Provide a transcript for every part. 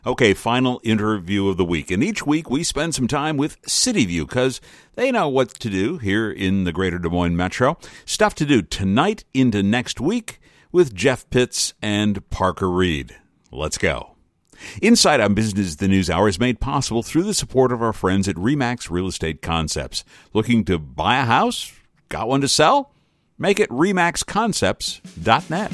Okay, final interview of the week. And each week we spend some time with CityView because they know what to do here in the greater Des Moines Metro. Stuff to do tonight into next week with Jeff Pitts and Parker Reed. Let's go. Inside on Business the News Hour is made possible through the support of our friends at RE/MAX Real Estate Concepts. Looking to buy a house? Got one to sell? Make it remaxconcepts.net.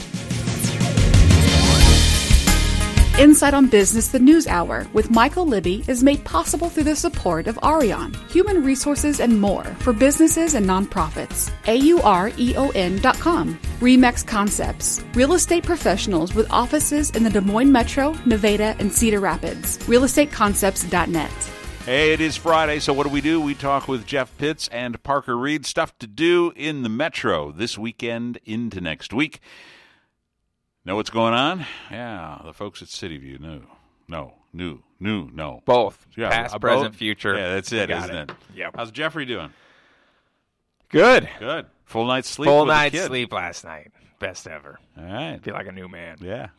Inside on Business the News Hour with Michael Libby is made possible through the support of Arion, Human Resources and More for businesses and nonprofits. AUREON.com. RE/MAX Concepts, real estate professionals with offices in the Des Moines Metro, Nevada, and Cedar Rapids. RealestateConcepts.net. Hey, it is Friday, so what do? We talk with Jeff Pitts and Parker Reed. Stuff to do in the Metro this weekend into next week. Know what's going on? Yeah, the folks at CityView knew. Both. Yeah, past, present, future. Yeah, that's it, Got isn't it? Yep. How's Jeffrey doing? Good. Good. Full night's sleep Full with the night's kid. sleep last night. Best ever. All right. Feel like a new man. Yeah.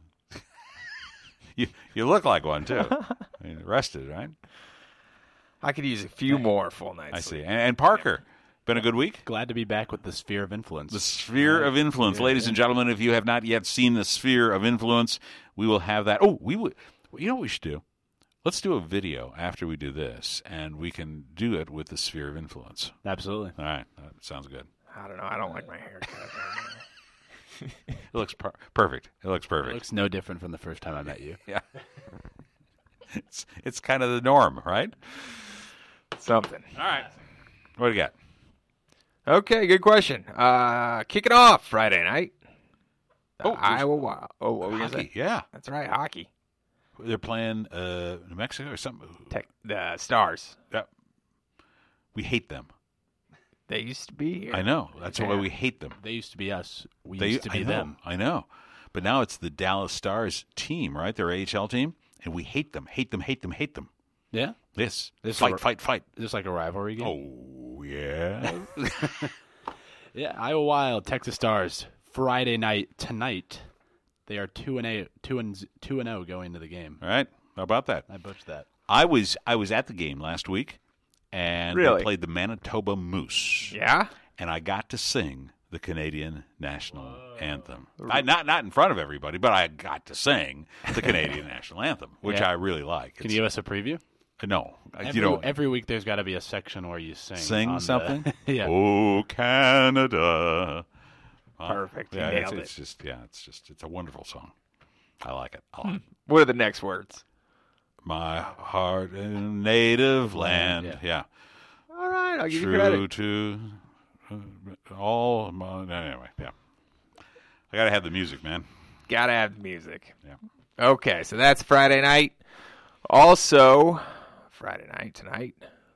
You look like one, too. I mean, rested, right? I could use a few more full nights. I see. And Parker, been a good week? Glad to be back with the Sphere of Influence. The Sphere of Influence. Ladies and gentlemen, if you have not yet seen the Sphere of Influence, we will have that. Oh, we would. You know what we should do? Let's do a video after we do this, and we can do it with the Sphere of Influence. Absolutely. All right. That sounds good. I don't know. I don't like my haircut. It looks perfect. It looks It perfect. looks no different from the first time I met you. Yeah. It's kind of the norm, right? Something. All right. What do you got? Okay, good question. Kicking off Friday night. Oh, Iowa Wild. Oh, what were we going to Hockey. say? Yeah. That's right, hockey. They're playing New Mexico or something. The Stars. Yeah. We hate them. They used to be here. I know. That's why we hate them. They used to be us. We used to be them. I know. But now it's the Dallas Stars team, right? Their AHL team. And we hate them. Hate them. Yeah? Yes. This Fight. Is this like a rivalry game? Oh, yeah. Yeah, Iowa Wild, Texas Stars, Friday night tonight. They are 2-0 going into the game. All right. How about that? I butchered that. I was at the game last week, and Really? they played the Manitoba Moose. Yeah? And I got to sing the Canadian national anthem. Not in front of everybody, but I got to sing the Canadian national anthem, which Yeah. I really like. Can you give us a preview? No. Every week there's got to be a section where you sing. On something? Yeah. Oh, Canada. Perfect. You Yeah, nailed it's a wonderful song. I like it a lot. What are the next words? My heart and native land. Yeah. All right, I'll give you True credit. to all my... Anyway, yeah. I got to have the music, man. Gotta have the music. Yeah. Okay, so that's Friday night. Also, Friday night tonight.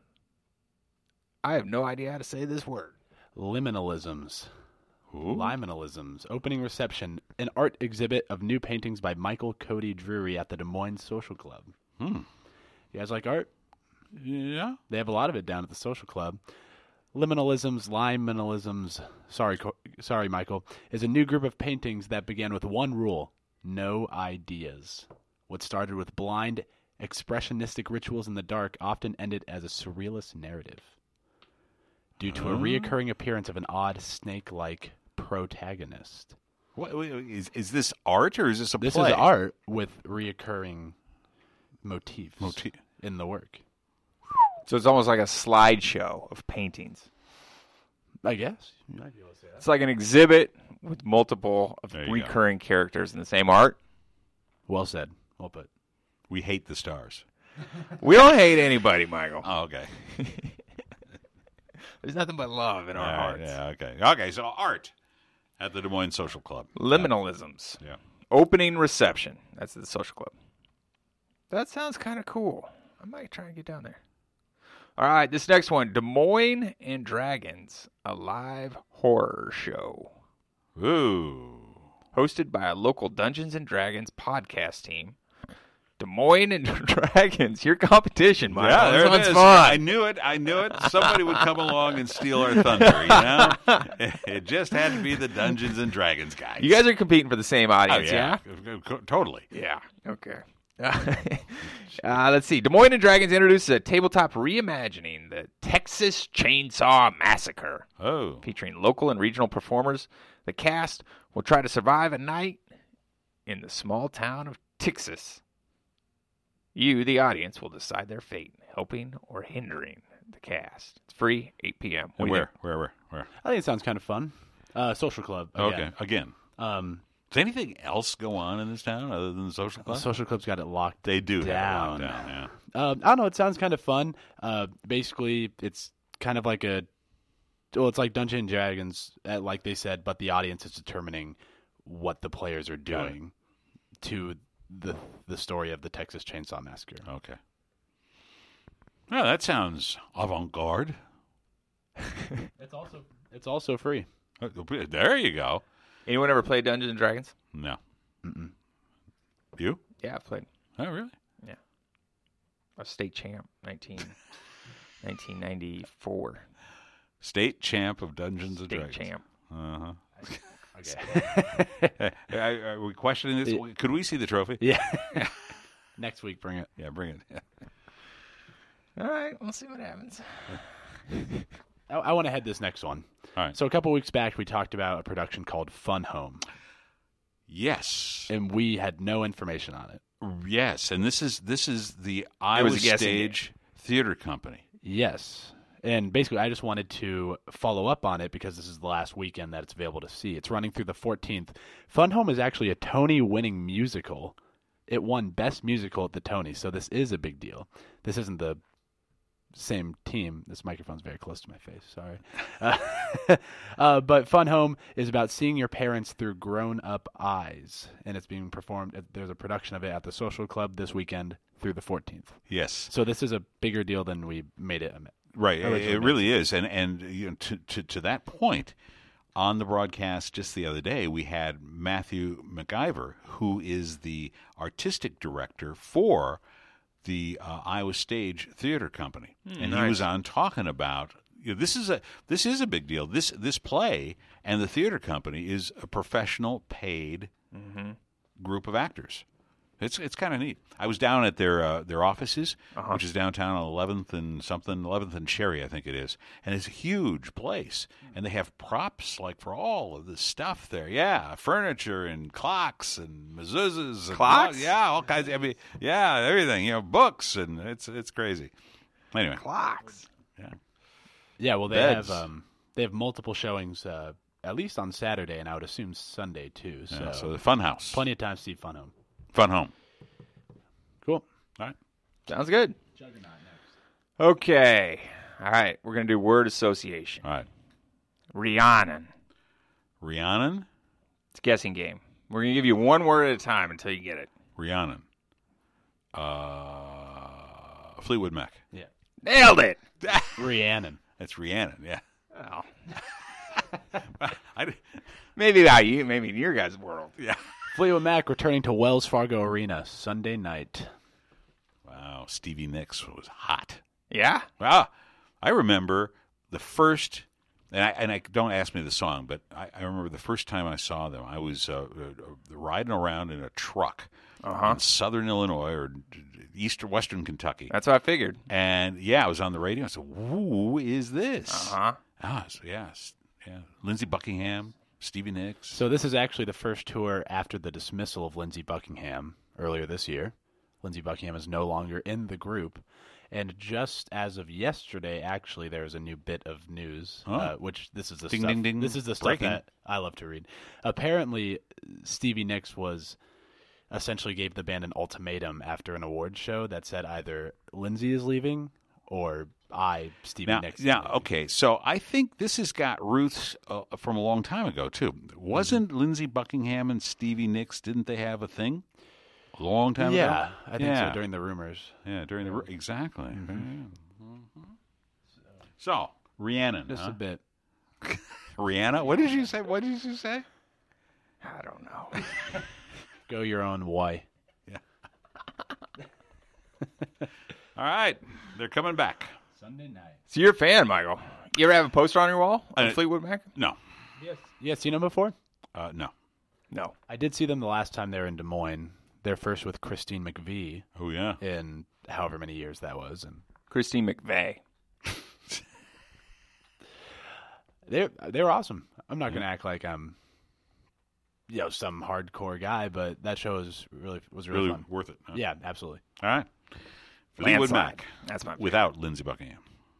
I have no idea how to say this word. Liminalisms. Ooh. Liminalisms. Opening reception. An art exhibit of new paintings by Michael Cody Drury at the Des Moines Social Club. You guys like art? Yeah. They have a lot of it down at the Social Club. Liminalisms, sorry, Michael, is a new group of paintings that began with one rule: no ideas. What started with blind, expressionistic rituals in the dark often ended as a surrealist narrative. Due to a reoccurring appearance of an odd, snake-like protagonist. What, is this art or is this a play? This is art with reoccurring motifs in the work. So it's almost like a slideshow of paintings. I guess. It's like an exhibit with multiple of There you recurring characters in the same art. Well said. Well put. We hate the stars. We don't hate anybody, Michael. Oh, okay. There's nothing but love in our All right, hearts. yeah, okay. Okay, so art at the Des Moines Social Club. Liminalisms. Yeah. Opening reception. That's the Social Club. That sounds kind of cool. I might try and get down there. All right, this next one. Des Moines and Dragons, a live horror show. Ooh. Hosted by a local Dungeons & Dragons podcast team. Des Moines and Dragons, your competition, Michael. Yeah, there this it one's is. fun. I knew it. Somebody would come along and steal our thunder, you know? It just had to be the Dungeons & Dragons guys. You guys are competing for the same Oh, audience, yeah? Totally. Yeah. Okay. Let's see. Des Moines and Dragons introduces a tabletop reimagining, the Texas Chainsaw Massacre. Oh. Featuring local and regional performers. The cast will try to survive a night in the small town of Texas. You, the audience, will decide their fate, helping or hindering the cast. It's free, 8 p.m. What do you Where? I think it sounds kind of fun. Social club. Okay, again. Does Does anything else go on in this town other than the social club? Social club's got it locked. They do down. have it locked down, I don't know. It sounds kind of fun. Basically, it's kind of like it's like Dungeons and Dragons, like they said, but the audience is determining what the players are doing to the story of the Texas Chainsaw Massacre. Okay. Well, that sounds avant-garde. It's also free. There you go. Anyone ever played Dungeons and Dragons? No. Mm-mm. You? Yeah, I've played. Oh, really? Yeah. A state champ, 1994. State champ of Dungeons and State Dragons. champ. Uh-huh. Okay. Are we questioning this? Could we see the trophy? Yeah. Next week, bring it. Yeah, bring it. Yeah. All right, we'll see what happens. I want to head this next one. All right. So a couple weeks back, we talked about a production called Fun Home. Yes. And we had no information on it. Yes, and this is the Iowa Stage Theater Company. Yes. And basically, I just wanted to follow up on it because this is the last weekend that it's available to see. It's running through the 14th. Fun Home is actually a Tony-winning musical. It won Best Musical at the Tonys, so this is a big deal. This isn't the same team. This microphone's very close to my face. Sorry. But Fun Home is about seeing your parents through grown-up eyes, and it's being performed. There's a production of it at the Social Club this weekend through the 14th. Yes. So this is a bigger deal than we made it. Right. It really is. And you know, to that point, on the broadcast just the other day, we had Matthew McIver, who is the artistic director for the Iowa Stage Theater Company, and he was on talking about this is a big deal. This play and the theater company is a professional paid group of actors. It's kind of neat. I was down at their offices, which is downtown on 11th and Cherry, I think it is, and it's a huge place. And they have props like for all of this stuff there. Yeah, furniture and clocks and mezuzahs, and clocks. Yeah, all kinds. Everything. Books, and it's crazy. Anyway, Clocks. Yeah. Well, they Beds. have multiple showings. At least on Saturday, and I would assume Sunday too. So the Fun House, plenty of time to see Fun Home. Fun Home. Cool. All right. Sounds good. Juggernaut next. Okay. All right. We're going to do word association. All right. Rhiannon. Rhiannon. It's a guessing game. We're going to give you one word at a time until you get it. Rhiannon. Fleetwood Mac. Yeah. Nailed it. Rhiannon. That's Rhiannon. Yeah. Oh. Maybe Maybe in your guys' world. Yeah. Fleetwood Mac returning to Wells Fargo Arena Sunday night. Wow. Stevie Nicks was hot. Yeah? Wow. I remember the first, and I don't ask me the song, but I remember the first time I saw them. I was riding around in a truck in southern Illinois or western Kentucky. That's what I figured. And I was on the radio. I said, "Who is this?" Yes. Lindsey Buckingham, Stevie Nicks. So this is actually the first tour after the dismissal of Lindsey Buckingham earlier this year. Lindsey Buckingham is no longer in the group. And just as of yesterday, actually, there's a new bit of news, which this is the Ding, stuff. ding, ding. This is the stuff Breaking. that I love to read. Apparently, Stevie Nicks essentially gave the band an ultimatum after an awards show that said either Lindsey is leaving or Stevie Nicks. is leaving. Okay, so I think this has got roots from a long time ago, too. Wasn't Lindsey Buckingham and Stevie Nicks, didn't they have a thing a long time ago? Yeah, I think so, during the rumors. Yeah, exactly. So, Rhiannon. Just a bit. Rihanna? What did you say? I don't know. Go your own way. All right, they're coming back. Sunday night. So you're a fan, Michael. You ever have a poster on your wall of Fleetwood Mac? No. Yes. You seen them before? No. No. I did see them the last time they were in Des Moines. Their first with Christine McVie Oh, yeah. in however many years that was, and Christine McVeigh. they were awesome. I'm not going to act like I'm, some hardcore guy, but that show was really fun. worth it. Huh? Yeah, absolutely. All right. Fleetwood Landslide. Mac. That's my pick. Without Lindsey Buckingham.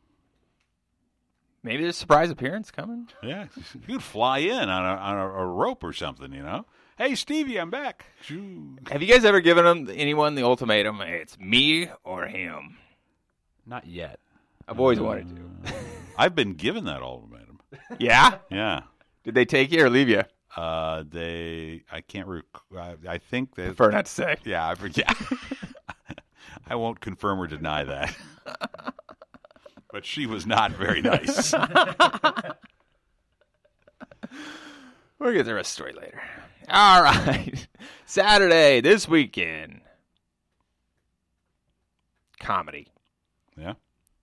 Maybe there's a surprise appearance coming. Yeah. You could fly in on a rope or something, Hey, Stevie, I'm back. Shoo. Have you guys ever given anyone the ultimatum? Hey, it's me or him. Not yet. I've always wanted to. I've been given that ultimatum. Yeah? Yeah. Did they take you or leave you? I can't I think they Prefer not to say. Yeah, I forget. I won't confirm or deny that. But she was not very nice. We'll get the rest of the story later. All right. Saturday, this weekend. Comedy. Yeah.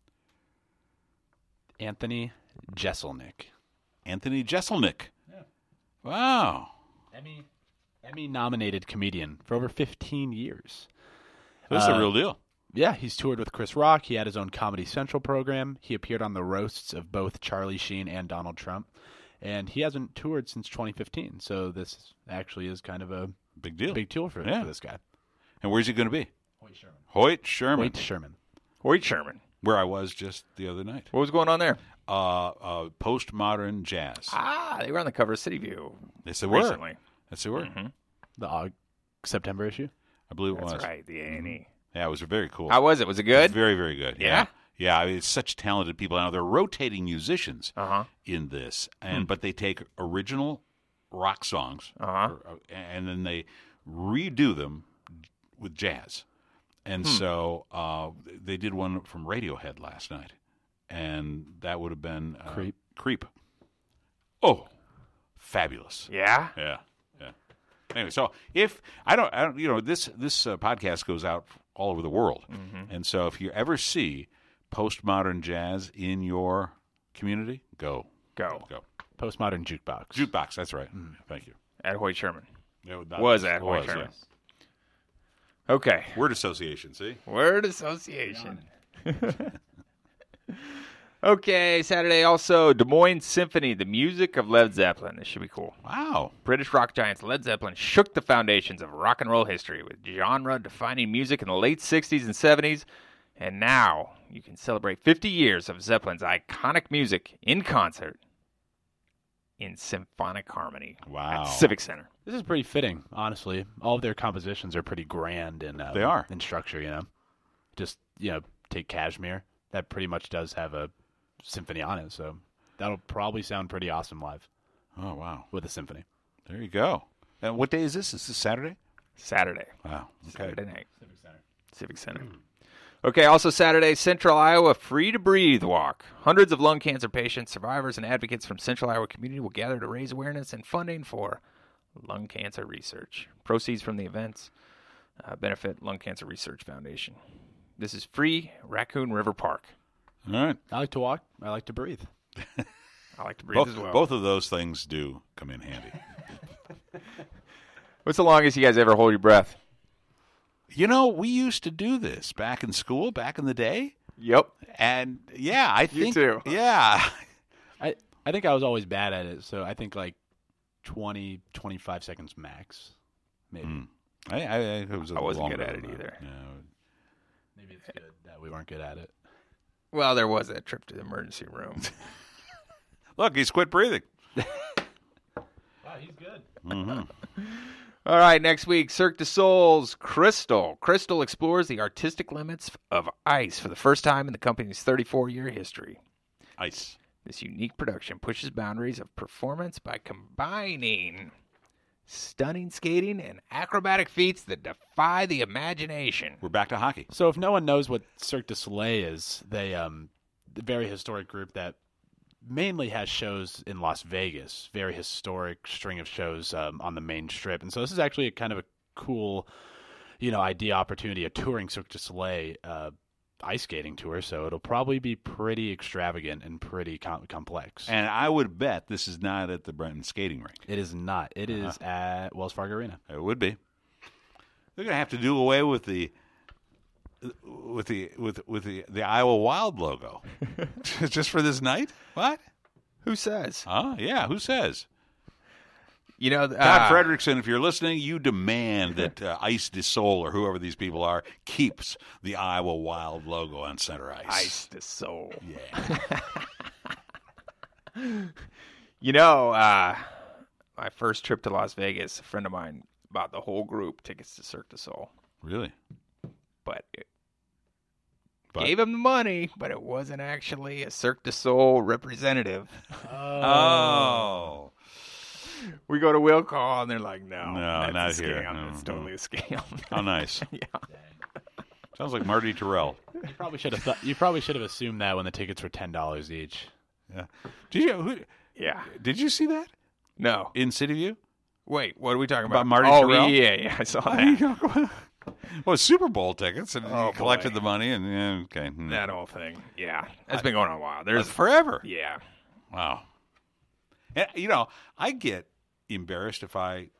Anthony Jeselnik. Anthony Jeselnik. Yeah. Wow. Emmy-nominated comedian for over 15 years. This is a real deal. Yeah, he's toured with Chris Rock. He had his own Comedy Central program. He appeared on the roasts of both Charlie Sheen and Donald Trump. And he hasn't toured since 2015. So this actually is kind of a Big deal. big tour for this guy. And where's he going to be? Hoyt Sherman. Hoyt Sherman. Hoyt Sherman. Hoyt Sherman. Where I was just the other night. What was going on there? Postmodern jazz. They were on the cover of City View Yes, they were. recently. Yes, they were. Mm-hmm. The September issue. I believe it was. That's right, the A&E. Yeah, it was very cool. How was it? Was it good? Very, very good. Yeah? Yeah, I mean, it's such talented people. Now, they're rotating musicians Uh-huh. in this, but they take original rock songs and then they redo them with jazz. And so they did one from Radiohead last night, and that would have been Creep. Oh, fabulous. Yeah? Yeah. Anyway, so if I don't, this podcast goes out all over the world, and so if you ever see postmodern jazz in your community, go. Postmodern Jukebox. Jukebox. That's right. Thank you. At Hoyt Sherman. That Was at Hoyt Sherman. yes. Okay. Word association. See. Word association. Okay, Saturday also, Des Moines Symphony, the music of Led Zeppelin. This should be cool. Wow. British rock giants Led Zeppelin shook the foundations of rock and roll history with genre-defining music in the late 60s and 70s. And now you can celebrate 50 years of Zeppelin's iconic music in concert in symphonic harmony Wow. at Civic Center. This is pretty fitting, honestly. All of their compositions are pretty grand in They are. in structure. Just take Kashmir. That pretty much does have a symphony on it, so that'll probably sound pretty awesome live Oh, wow. with a symphony. There you go. And what day is this? Is this Saturday? Saturday. Wow. Okay. Saturday night. Civic Center. Okay, also Saturday, Central Iowa Free to Breathe Walk. Hundreds of lung cancer patients, survivors, and advocates from Central Iowa community will gather to raise awareness and funding for lung cancer research. Proceeds from the events benefit Lung Cancer Research Foundation. This is free, Raccoon River Park. All right. I like to walk. I like to breathe. I like to breathe as well. Both of those things do come in handy. What's the longest you guys ever hold your breath? We used to do this back in school, back in the day. Yep. And, yeah, I think. too. Yeah. I think I was always bad at it, so I think like 20, 25 seconds max, maybe. I wasn't good at it either. Yeah. Maybe it's good that we weren't good at it. Well, there was that trip to the emergency room. Look, he's quit breathing. Wow, he's good. All right, next week, Cirque du Soleil's Crystal. Crystal explores the artistic limits of ice for the first time in the company's 34-year history. Ice. This unique production pushes boundaries of performance by combining stunning skating and acrobatic feats that defy the imagination. We're back to hockey. So if no one knows what Cirque du Soleil is, they the very historic group that mainly has shows in Las Vegas, very historic string of shows on the main strip. And so this is actually a kind of a cool, idea, opportunity, a touring Cirque du Soleil ice skating tour. So it'll probably be pretty extravagant and pretty complex. And I would bet this is not at the Brenton skating rink. It is not. It is at Wells Fargo Arena. It would be. They're going to have to do away with the Iowa Wild logo just for this night. What? Who says? Yeah. Who says? You know, Todd Fredrickson, if you're listening, you demand that Ice de Sol or whoever these people are keeps the Iowa Wild logo on center ice. Ice de Sol. Yeah. You know, my first trip to Las Vegas, a friend of mine bought the whole group tickets to Cirque du Soleil. Really? But gave him the money, but it wasn't actually a Cirque du Soleil representative. Oh. We go to Will Call, and they're like, no, not that's a here. scam. No, It's totally a scam. How nice. Yeah. Sounds like Marty Terrell. You probably should have assumed that when the tickets were $10 each. Yeah. Yeah. Did you see that No. in City View? Wait, what are we talking About about? Marty Terrell? Yeah, I saw that. Well, Super Bowl tickets, and Oh, he collected boy. the money, and okay. That whole thing. Yeah. That's been going on a while. That's There's forever. Yeah. Wow. And, I get embarrassed if I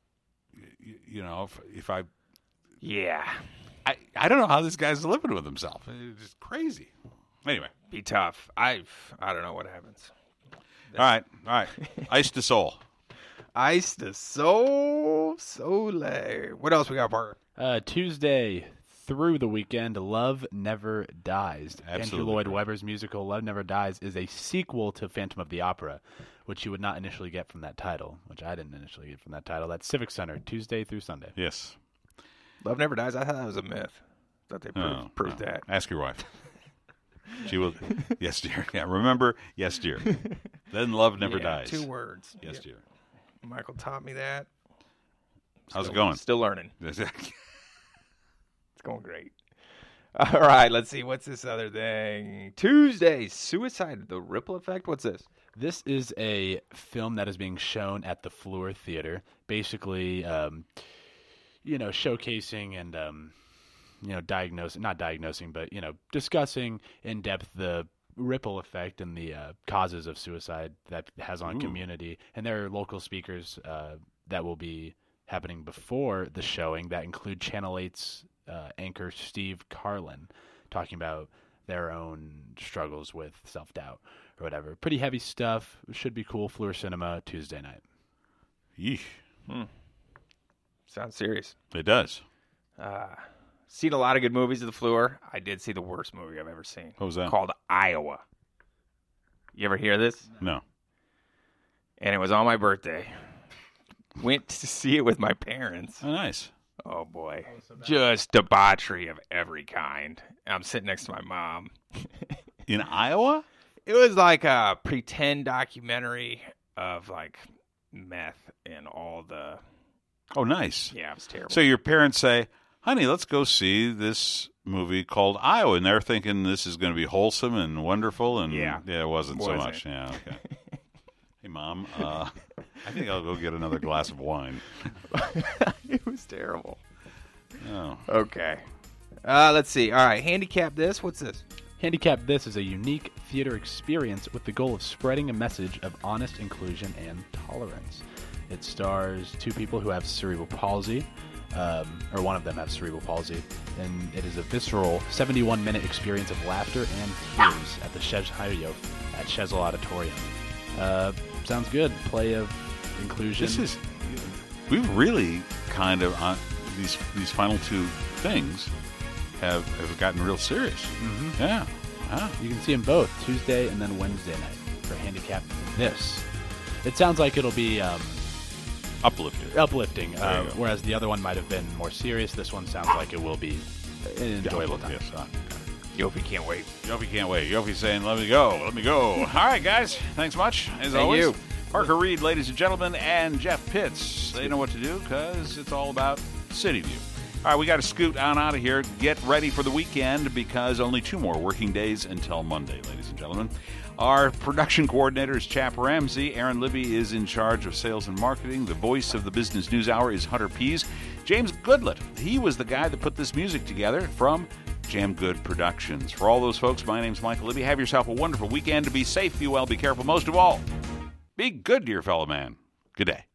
Yeah. I don't know how this guy's living with himself. It's just crazy. Anyway. Be tough. I don't know what happens. All right. Ice de Sol. Ice de Sol. What else we got, Parker? Tuesday through the weekend, Love Never Dies. Absolutely. Andrew Lloyd Webber's musical Love Never Dies is a sequel to Phantom of the Opera, which you would not initially get from that title, which I didn't initially get from that title. That's Civic Center, Tuesday through Sunday. Yes. Love Never Dies. I thought that was a myth. Thought they proved that. Ask your wife. She will. Yes, dear. Yeah, remember? Yes, dear. Then love never dies. 2 words. Yes, Yep. dear. Michael taught me that. How's it going? Still learning. It's going great. All right, let's see. What's this other thing? Tuesday, Suicide, The Ripple Effect. What's this? This is a film that is being shown at the Fleur Theater, basically, showcasing and, discussing in depth the ripple effect and the causes of suicide that has on community. And there are local speakers that will be happening before the showing that include Channel 8's anchor Steve Carlin, talking about their own struggles with self-doubt or whatever. Pretty heavy stuff. Should be cool. Fleur Cinema, Tuesday night. Yeesh. Sounds serious. It does. Seen a lot of good movies at the Fleur. I did see the worst movie I've ever seen. What was that? Called Iowa. You ever hear this? No. And it was on my birthday. Went to see it with my parents. Oh, nice. Oh, boy. Just debauchery of every kind. I'm sitting next to my mom. In Iowa? It was like a pretend documentary of, like, meth and all the... Oh, nice. Yeah, it was terrible. So your parents say, honey, let's go see this movie called Iowa. And they're thinking this is going to be wholesome and wonderful. And Yeah. it wasn't so much. Yeah, okay. Hey, Mom, I think I'll go get another glass of wine. It was terrible. Oh. Okay. Let's see. All right, handicap this. What's this? Handicap This is a unique theater experience with the goal of spreading a message of honest inclusion and tolerance. It stars 2 people who have cerebral palsy, or one of them has cerebral palsy, and it is a visceral 71-minute experience of laughter and tears at the Shezel Auditorium. Sounds good. Play of inclusion. We've really kind of, these final 2 things have gotten real serious. Mm-hmm. Yeah. Wow. You can see them both, Tuesday and then Wednesday night, for Handicap This. It sounds like it'll be uplifting, whereas the other one might have been more serious. This one sounds like it will be an enjoyable time. Yes. Yofi can't wait. Yofi can't wait. Yofi's saying, let me go. All right, guys. Thanks much, as Thank always. you. Parker Reed, ladies and gentlemen, and Jeff Pitts. They know what to do because it's all about City View. All right, we got to scoot on out of here. Get ready for the weekend because only 2 more working days until Monday, ladies and gentlemen. Our production coordinator is Chap Ramsey. Aaron Libby is in charge of sales and marketing. The voice of the Business News Hour is Hunter Pease. James Goodlett, he was the guy that put this music together from Jam Good Productions. For all those folks, my name's Michael Libby. Have yourself a wonderful weekend. Be safe, be well, be careful. Most of all, be good to your fellow man. Good day.